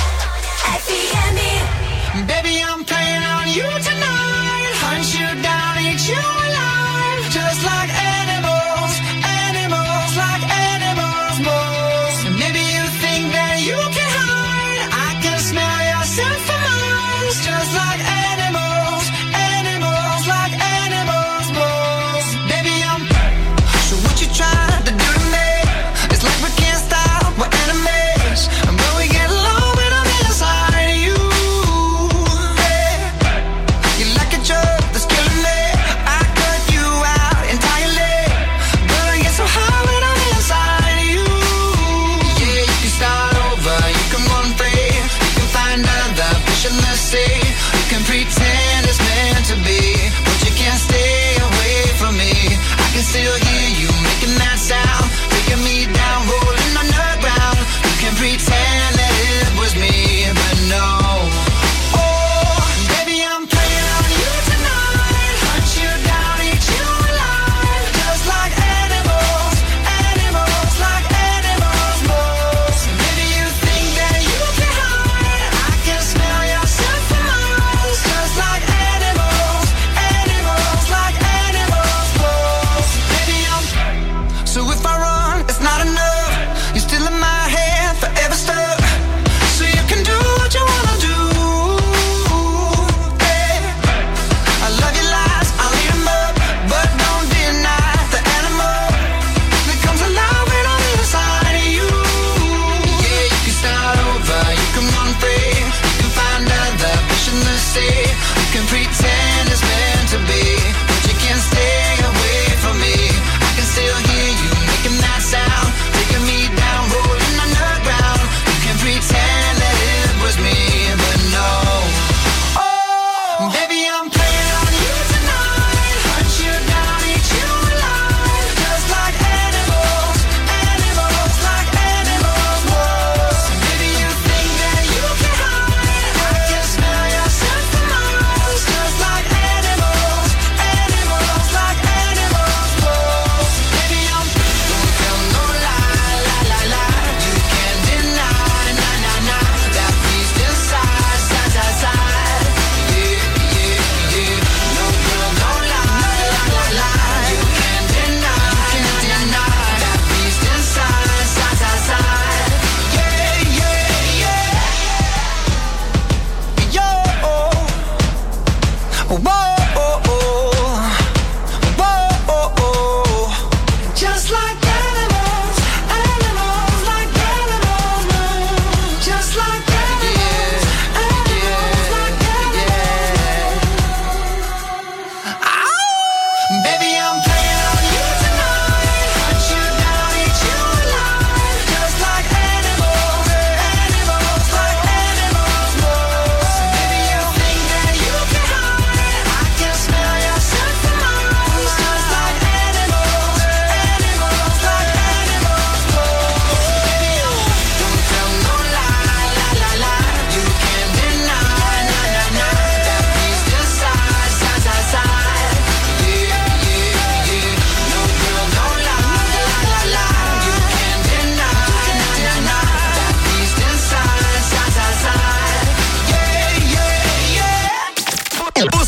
FM. Baby, I'm playing on you tonight. Hunt you down, eat you alive. Just like animals, animals like animals most. And maybe you think that you can hide. I can smell yourself from miles. Just like animals, animals like animals.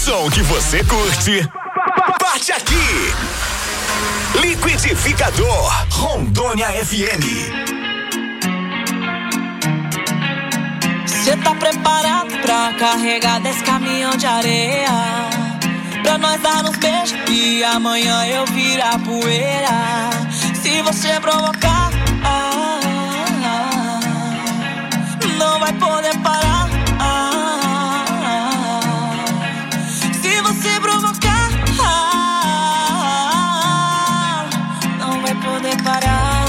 som que você curte, parte aqui. Liquidificador Rondônia FM. Cê tá preparado pra carregar 10 caminhão de areia? Pra nós dar uns beijos e amanhã eu virar poeira. Se você provocar, não vai poder parar. Se você provocar, não vai poder parar.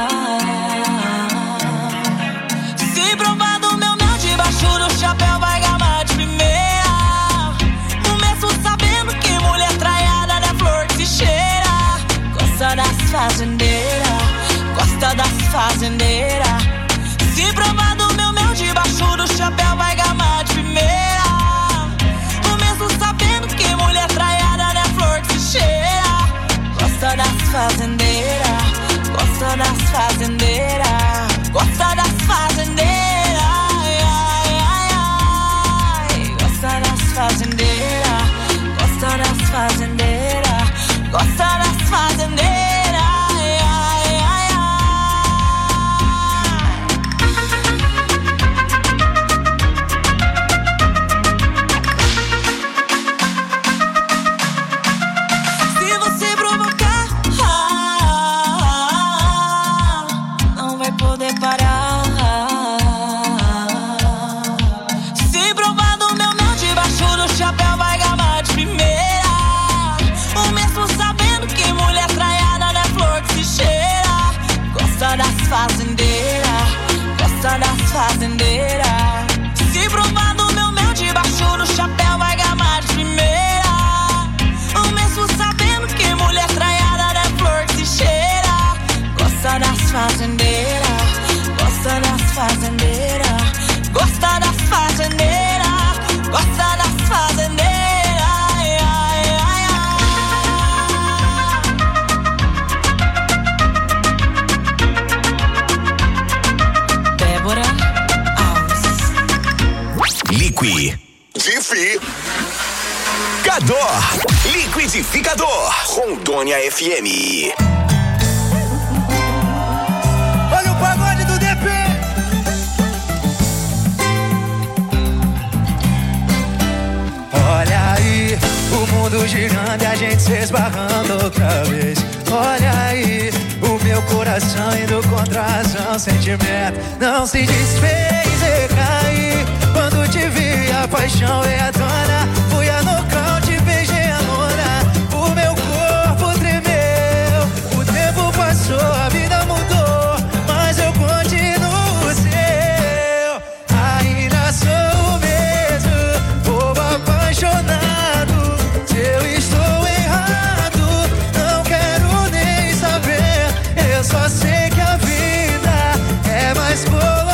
Se provar do meu mel debaixo do chapéu vai gamar de primeira. O mesmo sabendo que mulher traiada não é flor que se cheira. Gosta das fazendeiras, gosta das fazendeiras. Se provar do meu mel debaixo do chapéu vai gamar de primeira. O mesmo sabendo que mulher traiada não é flor que se cheira. Gosta das fazendeiras, gosta das fazendeiras, gosta das fazendeiras, gosta das fazendeiras, gosta das fazendeiras, gosta das fazendeiras. Fazendeira, gosta das fazendeiras. Se provar do meu mel debaixo do chapéu vai gamar de primeira. O mesmo sabendo que mulher traiada não é flor que se cheira. Gosta das fazendeiras, gosta das fazendeiras, gosta das fazendeiras, gosta das fazendeiras. Liquidificador Rondônia FM. Olha o pagode do DP. Olha aí, o mundo girando e a gente se esbarrando outra vez. Olha aí, o meu coração indo contra a razão. Sentimento não se desfez e caí. Quando te vi a paixão veio à tona. Fui a nocaute, beijei a lona. O meu corpo tremeu. O tempo passou, a vida mudou, mas eu continuo seu. Ainda sou o mesmo, bobo apaixonado. Se eu estou errado, não quero nem saber. Eu só sei que a vida é mais colorida.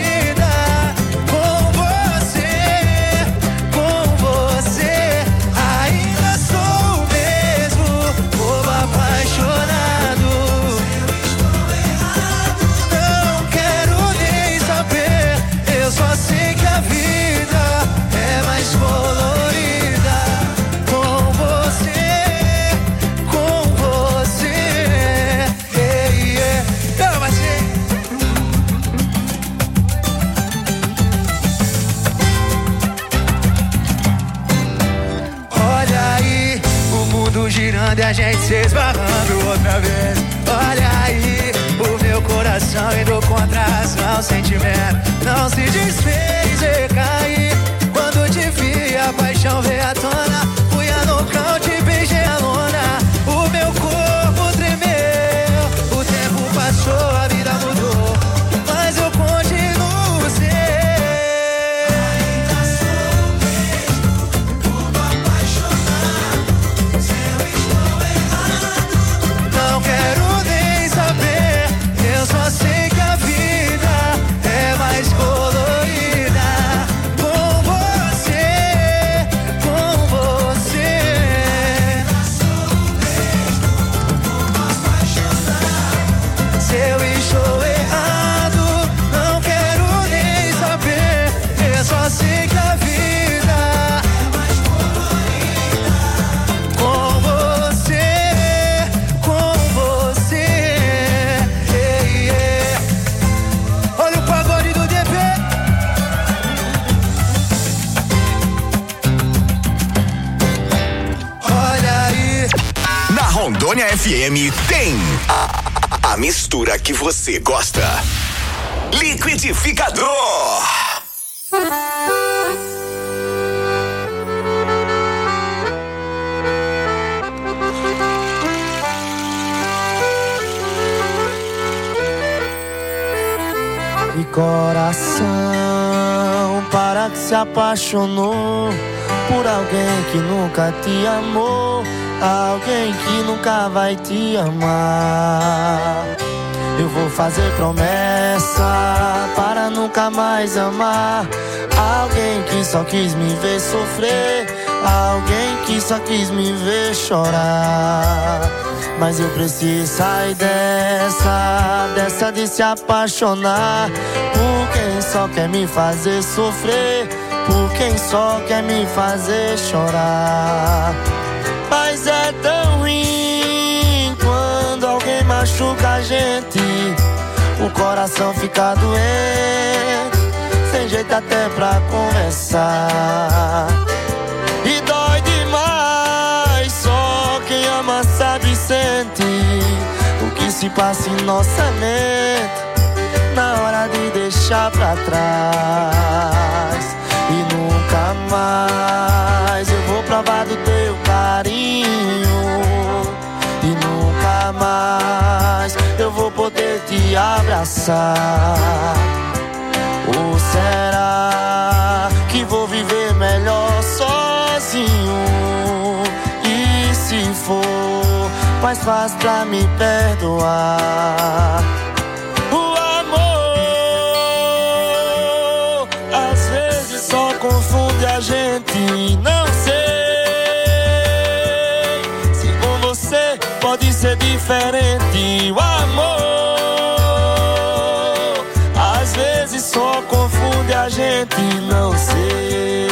E a gente se esbarrando outra vez. Olha aí, o meu coração indo contra a razão. Sentimento não se desfez e caí. Quando te vi a paixão veio à tona. Fui a nocaute, beijei a lona. O meu corpo tremeu. O tempo passou, a vida mudou, mas eu continuo seu. Ainda sou o mesmo, bobo apaixonado. Não quero nem saber. Eu só sei que a vida é mais colorida com você, com Rondônia FM tem a mistura que você gosta. Liquidificador. E coração, para que se apaixonou por alguém que nunca te amou, alguém que nunca vai te amar. Eu vou fazer promessa para nunca mais amar alguém que só quis me ver sofrer, alguém que só quis me ver chorar. Mas eu preciso sair dessa de se apaixonar por quem só quer me fazer sofrer, por quem só quer me fazer chorar. Mas é tão ruim quando alguém machuca a gente, o coração fica doente, sem jeito até pra conversar. E dói demais, só quem ama sabe e sente o que se passa em nossa mente na hora de deixar pra trás. E nunca mais eu vou provar do teu carinho, e nunca mais eu vou poder te abraçar. Ou será que vou viver melhor sozinho? E se for mais fácil pra me perdoar? O amor às vezes só confunde a gente. Não sei se com você pode ser diferente. O amor às vezes só confunde a gente. Não sei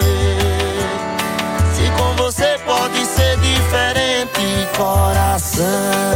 se com você pode ser diferente, coração.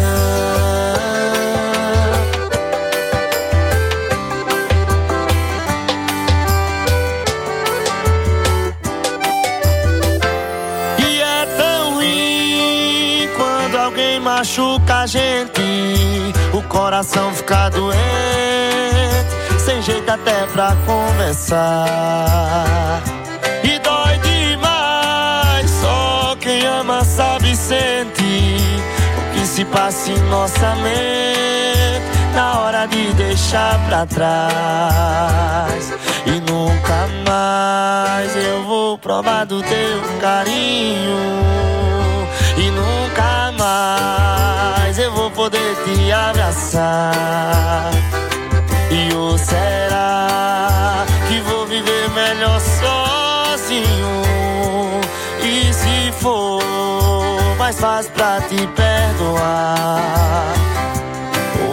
E é tão ruim quando alguém machuca a gente, o coração fica doente, sem jeito até pra conversar. E dói demais, só quem ama sabe e sente o que se passa em nossa mente na hora de deixar pra trás. E nunca mais eu vou provar do teu carinho, e nunca mais eu vou poder te abraçar. E ou será que vou viver melhor sozinho? E se for mais fácil pra te perdoar? O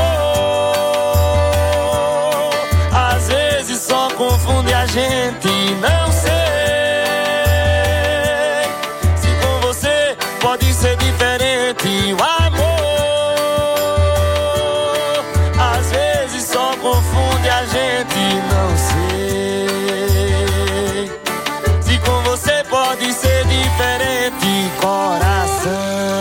amor às vezes só confunde a gente. Não sei se com você pode ser diferente. O amor às vezes só confunde a gente. Não sei se com você pode ser diferente, coração.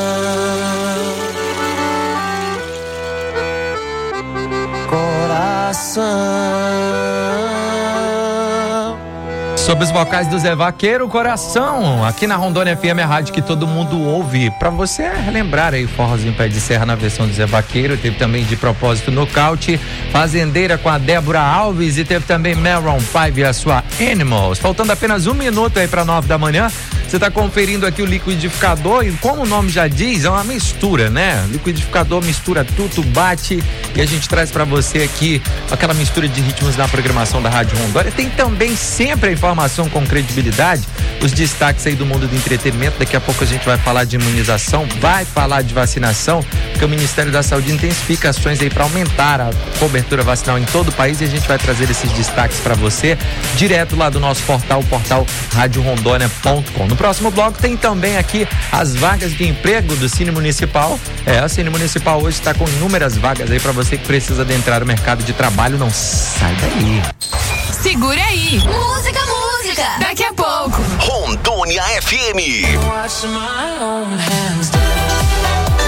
Sob os vocais do Zé Vaqueiro, Coração, aqui na Rondônia FM, a rádio que todo mundo ouve. Pra você relembrar aí, forrozinho pé de serra na versão do Zé Vaqueiro. Teve também De Propósito Nocaute, Fazendeira com a Débora Alves, e teve também Maroon 5 e a sua Animals. Faltando apenas 1 minuto aí pra 9 da manhã. Você tá conferindo aqui o liquidificador, e como o nome já diz, é uma mistura, né? Liquidificador mistura tudo, bate, e a gente traz pra você aqui aquela mistura de ritmos na programação da Rádio Rondônia. Tem também sempre a informação com credibilidade, os destaques aí do mundo do entretenimento. Daqui a pouco a gente vai falar de imunização, vai falar de vacinação, porque o Ministério da Saúde intensifica ações aí para aumentar a cobertura vacinal em todo o país, e a gente vai trazer esses destaques para você direto lá do nosso portal, o portal radiorondônia.com. No próximo bloco tem também aqui as vagas de emprego do Cine Municipal. O Cine Municipal hoje está com inúmeras vagas aí para você que precisa adentrar no mercado de trabalho. Não sai daí. Segura aí. Música. Daqui a pouco. Rondônia FM.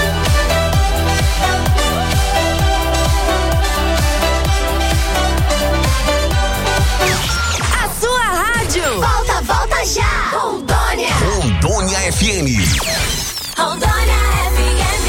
FM. Rondônia FM.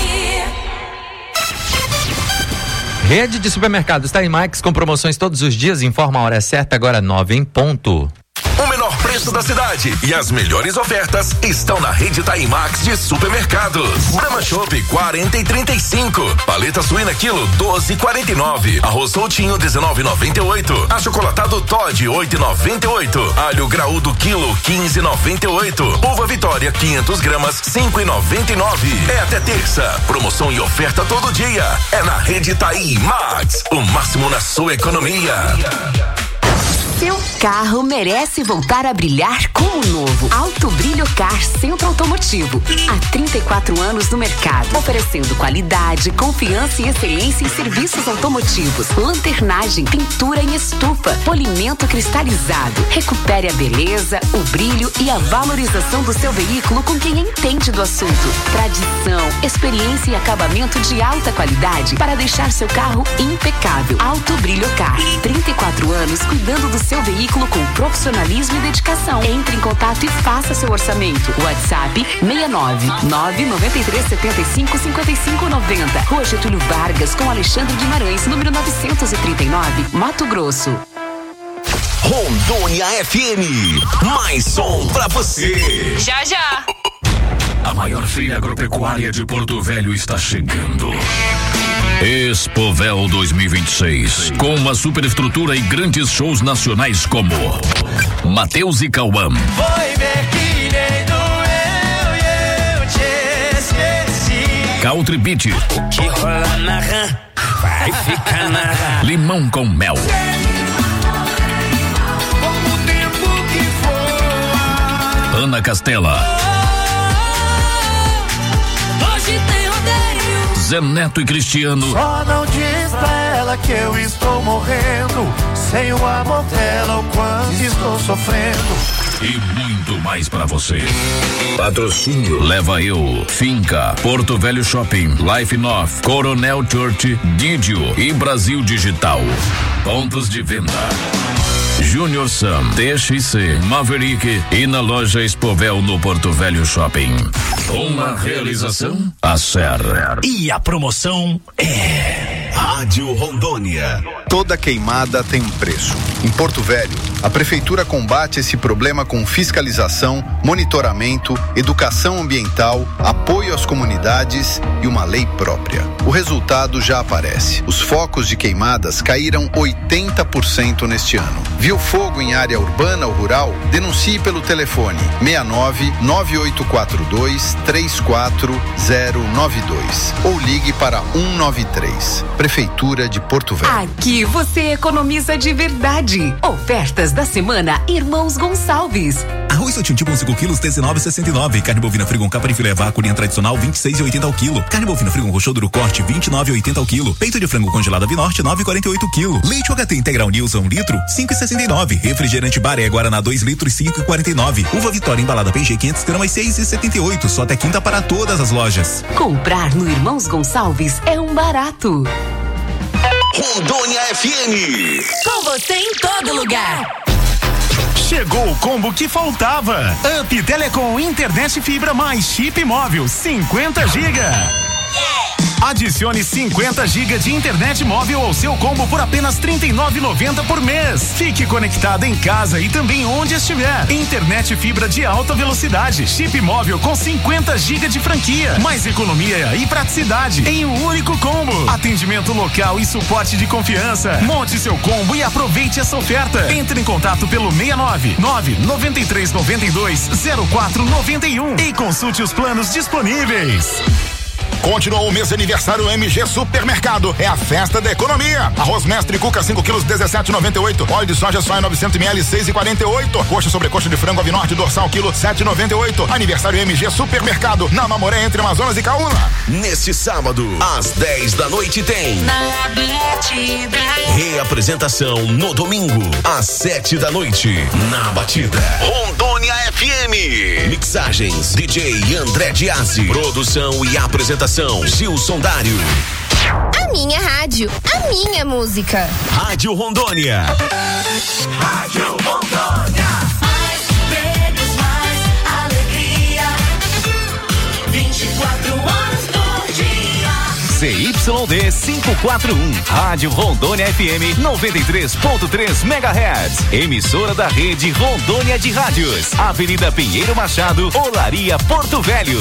Rede de supermercados Taimax com promoções todos os dias. Informa a hora certa, agora 9 em ponto. O menor preço da cidade e as melhores ofertas estão na rede Taimax de supermercados. Brahma Chopp 40,35. Paleta suína quilo 12,49. Arroz soltinho 19,98. Achocolatado Toddy 8,98. Alho graúdo quilo 15,98. Uva Vitória 500 gramas 5,99. É até terça. Promoção e oferta todo dia. É na rede Taimax. O máximo na sua economia. Seu carro merece voltar a brilhar como novo. Alto Brilho Car Centro Automotivo. Há 34 anos no mercado, oferecendo qualidade, confiança e excelência em serviços automotivos. Lanternagem, pintura em estufa, polimento cristalizado. Recupere a beleza, o brilho e a valorização do seu veículo com quem entende do assunto. Tradição, experiência e acabamento de alta qualidade para deixar seu carro impecável. Alto Brilho Car. 34 anos cuidando do seu veículo com profissionalismo e dedicação. Entre em contato e faça seu orçamento. WhatsApp 69993755590. Rua Getúlio Vargas com Alexandre Guimarães, número 939, Mato Grosso. Rondônia FM. Mais som pra você. Já. A maior feira agropecuária de Porto Velho está chegando. Expovel 2026, com uma superestrutura e grandes shows nacionais como Mateus e Cauã, Foi ver que nem doeu e eu te esqueci. Country Beat, O que rola na rã vai ficar na rã. Limão com Mel, Como o tempo que voa. Ana Castela, Hoje tem rodeio. Zé Neto e Cristiano, Só não diz pra ela que eu estou morrendo. Sem o amor dela, o quanto estou sofrendo. e muito mais pra você. Patrocínio Leva Eu, Finca, Porto Velho Shopping, Life North, Coronel Church, Didio e Brasil Digital. Pontos de venda: Junior Sam, TXC, Maverick e na loja Expovel no Porto Velho Shopping. Uma realização Acer. E a promoção é Rádio Rondônia. Toda queimada tem um preço. Em Porto Velho, a prefeitura combate esse problema com fiscalização, monitoramento, educação ambiental, apoio às comunidades e uma lei própria. O resultado já aparece. Os focos de queimadas caíram 80% neste ano. Viu fogo em área urbana ou rural? Denuncie pelo telefone 69-9842-34092 ou ligue para 193. Prefeitura de Porto Velho. Aqui você economiza de verdade. Ofertas da semana Irmãos Gonçalves. Arroz Sotinho com 5 quilos, R$19,69. Carne bovina frigon capa de filé vácuo linha tradicional, R$26,80 ao quilo. Carne bovina frigon roxoduro corte, R$29,80 ao quilo. Peito de frango congelado Avinorte, R$9,48 o quilo. Leite UHT integral Nilson, 1 litro, R$5,69. Refrigerante Baré Guaraná, 2 litros, R$5,49. Uva Vitória embalada PG 500 gramas, R$6,78. Só até quinta para todas as lojas. Comprar no Irmãos Gonçalves é um barato. Rondônia FM. Com você em todo lugar. Chegou o combo que faltava. Up Telecom Internet Fibra mais chip móvel 50 GB. Adicione 50 GB de internet móvel ao seu combo por apenas R$ 39,90 por mês. Fique conectado em casa e também onde estiver. Internet fibra de alta velocidade, chip móvel com 50 GB de franquia, mais economia e praticidade em um único combo. Atendimento local e suporte de confiança. Monte seu combo e aproveite essa oferta. Entre em contato pelo 699-9392-0491 e consulte os planos disponíveis. Continuou o mês de aniversário MG Supermercado. É a festa da economia. Arroz Mestre Cuca 5 quilos, 17,98. Óleo de soja sóia 900 ml, 6,48. Coxa sobre coxa de frango Avinorte dorsal quilo, 7,98. Aniversário MG Supermercado. Na Mamoré, entre Amazonas e Caúna. Neste sábado, às 10 da noite tem reapresentação no domingo, às 7 da noite, na Batida. Rondônia FM. Mixagens DJ André Diazzi. Produção e apresentação Gilson Dário. A minha rádio, a minha música. Rádio Rondônia. Rádio Rondônia. Mais prêmios, mais alegria. 541. Rádio Rondônia FM 93.3 MHz. Emissora da rede Rondônia de Rádios. Avenida Pinheiro Machado, Olaria, Porto Velho.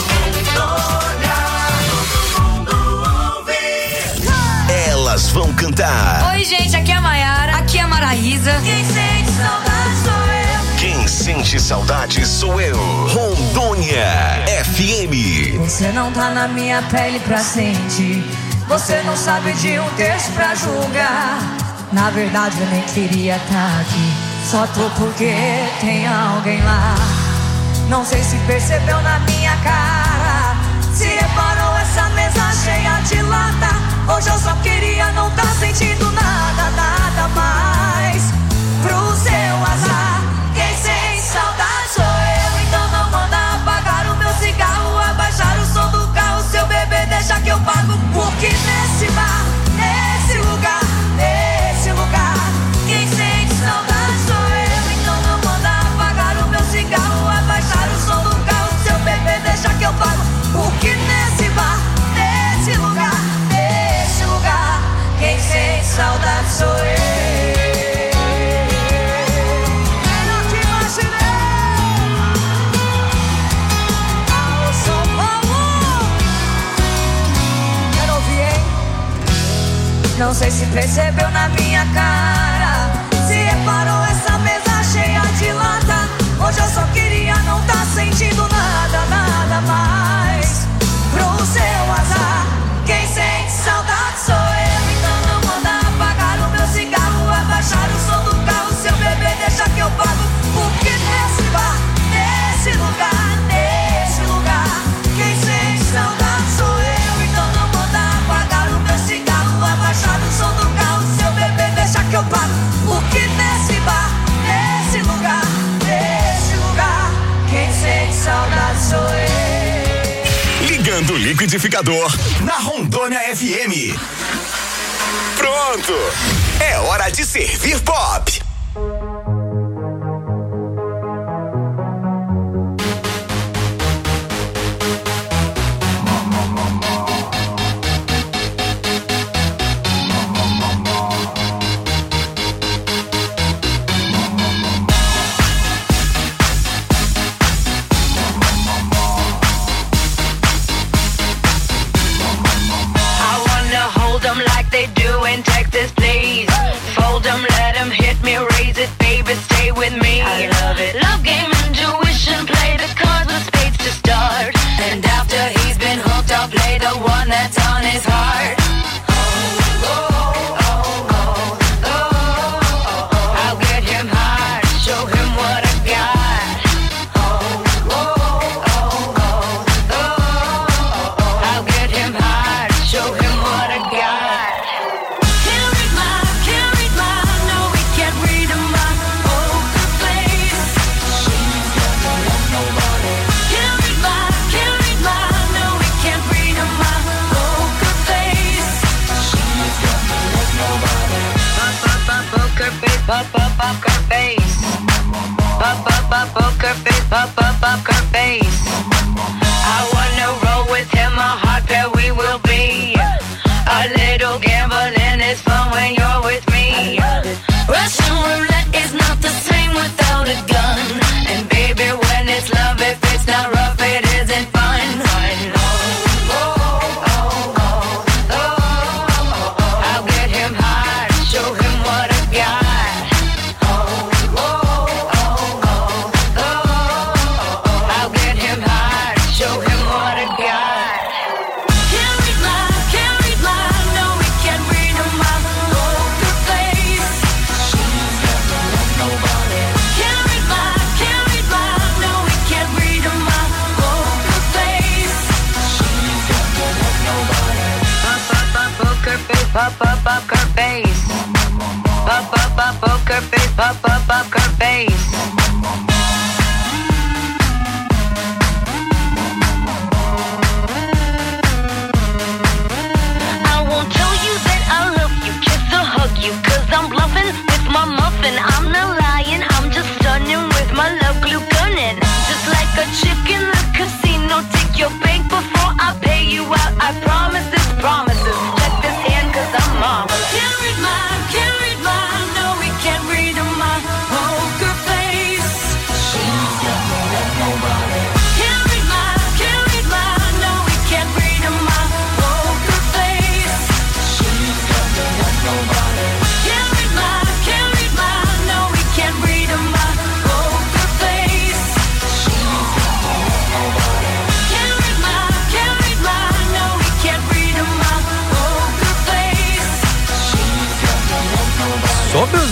Elas vão cantar. Oi, gente, aqui é a Maiara, aqui é a Maraísa. Quem sente saudade sou eu. Quem sente saudade sou eu. Rondônia FM. Você não tá na minha pele pra sentir. Você não sabe de um terço pra julgar. Na verdade eu nem queria tá aqui. Só tô porque tem alguém lá. Não sei se percebeu na minha cara. Se reparou essa mesa cheia de lata. Hoje eu só queria não tá sentindo nada, nada mais. Pro seu azar, quem sente saudade sou eu. Então não manda apagar o meu cigarro, abaixar o som do carro. Seu bebê deixa que eu pago. Porque nesse bar, nesse lugar, quem sente saudade sou eu. Então não manda apagar o meu cigarro, abaixar o som do carro. Seu bebê deixa que eu pago. Porque nesse bar, nesse lugar, quem sente saudade sou eu. Era que imaginei. Alô, São Paulo. Quero ouvir, hein? Não sei se percebeu na minha cara. Se reparou essa mesa cheia de lata. Hoje eu só queria não tá sentindo nada, nada mais. Pro seu azar, quem sente saudade sou eu. Então não manda apagar o meu cigarro, abaixar o som do carro. Seu bebê deixa que eu pago. Porque nesse bar, nesse lugar, quem sente saudade sou eu. Então não manda apagar o meu cigarro, abaixar o som do carro. Seu bebê deixa que eu pago. Porque nesse bar, nesse lugar, quem sente saudade sou eu. Ligando o liquidificador na Rondônia FM. Pronto! É hora de servir pop. Like they do in Texas, please. Fold them, let them hit me, raise it, baby, stay with me. I love it. Love game, intuition, play the cards with spades to start. And after he's been hooked, I'll play the one that's on his heart. I'll get him hard, show him what I got. I'll get him hard, show him what I got. Poker face, poker face, poker face. I wanna roll with him, a hot pair we will be. A little gambling is fun when you're with me. Russian roulette is not the same without a gun. And baby, when it's love, if it's not rough, it isn't fun. I'll get him hard, show him what I got. Poker face, poker face, poker face. I won't tell you that I love you, kiss or hug you, 'cause I'm bluffing with my muffin. I'm not lying, I'm just stunning with my love glue gunning. Just like a chick in the casino, take your bank before I pay you out. I promise this promises. Check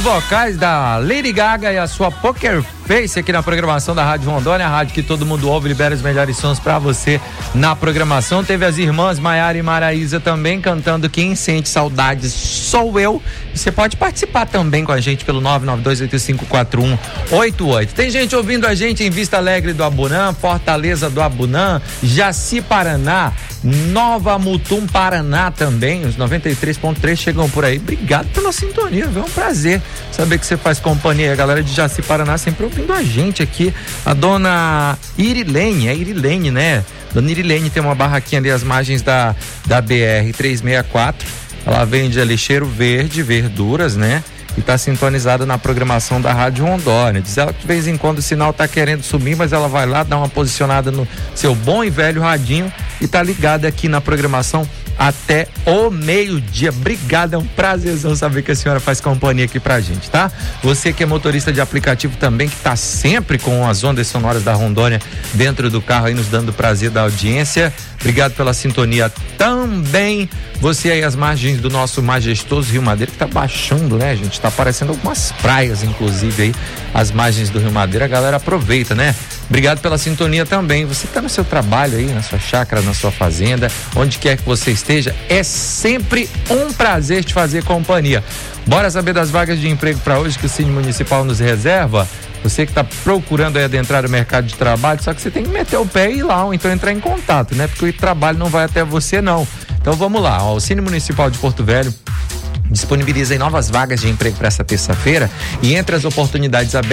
vocais da Lady Gaga e a sua Poker Face aqui na programação da Rádio Rondônia, a rádio que todo mundo ouve, libera os melhores sons pra você na programação. Teve as irmãs Maiara e Maraísa também cantando Quem Sente Saudades Sou Eu. Você pode participar também com a gente pelo 992854188. Tem gente ouvindo a gente em Vista Alegre do Abunã, Fortaleza do Abunã, Jaci, Paraná, Nova Mutum, Paraná também. Os 93.3 chegam por aí. Obrigado pela sintonia, viu? É um prazer saber que você faz companhia. A galera de Jaci, Paraná sempre ouvindo a gente aqui. A dona Irilene, é Irilene, né? Dona Irilene tem uma barraquinha ali às margens da BR-364. Ela vende ali cheiro verde, verduras, né? E tá sintonizada na programação da Rádio Rondônia. Diz ela que de vez em quando o sinal tá querendo sumir, mas ela vai lá, dá uma posicionada no seu bom e velho radinho e tá ligada aqui na programação até o meio-dia. Obrigado, é um prazerzão saber que a senhora faz companhia aqui pra gente, tá? Você que é motorista de aplicativo também, que tá sempre com as ondas sonoras da Rondônia dentro do carro aí, nos dando o prazer da audiência. Obrigado pela sintonia também. Você aí às margens do nosso majestoso Rio Madeira, que tá baixando, né, gente? Tá aparecendo algumas praias, inclusive, aí, às margens do Rio Madeira. A galera aproveita, né? Obrigado pela sintonia também. Você tá no seu trabalho aí, na sua chácara, na sua fazenda, onde quer que você esteja, é sempre um prazer te fazer companhia. Bora saber das vagas de emprego para hoje que o Cine Municipal nos reserva? Você que está procurando aí adentrar o mercado de trabalho, só que você tem que meter o pé e ir lá, ou então entrar em contato, né? Porque o trabalho não vai até você, não. Então vamos lá, ó, o Cine Municipal de Porto Velho disponibiliza aí novas vagas de emprego para essa terça-feira, e entre as oportunidades abertas